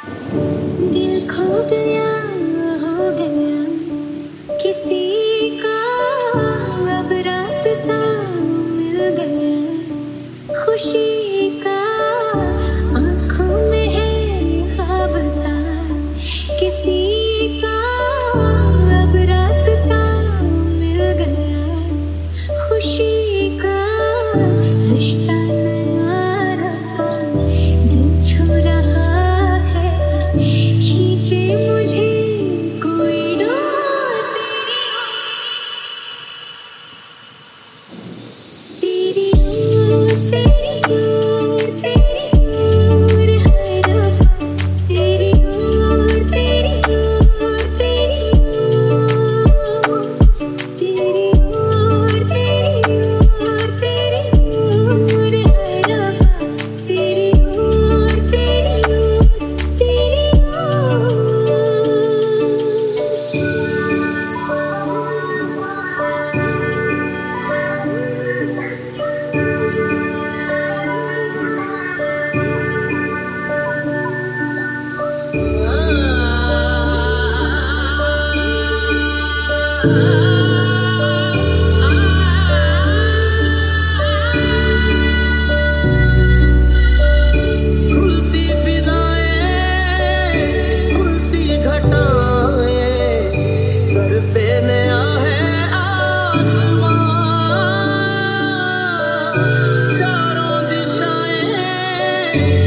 दिल खो गया, हो गया किसी का, अब रास्ता मिल गया खुशी का। आँखों में है ख्वाब सा किसी का, अब रास्ता मिल गया खुशी का। रिश्ता नया रहा, दिल छू रहा है, खींचे मुझे कोई डोर तेरी ओर, तेरी ओर, तेरी ओर है रब्बा। तेरी ओर, तेरी ओर, तेरी ओर, तेरी ओर, तेरी ओर, तेरी ओर है रब्बा। तेरी ओर, तेरी ओर, तेरी खुलती फिदाएं, खुलती घटाएं, सर पे नया है आसमां। चारों दिशाएं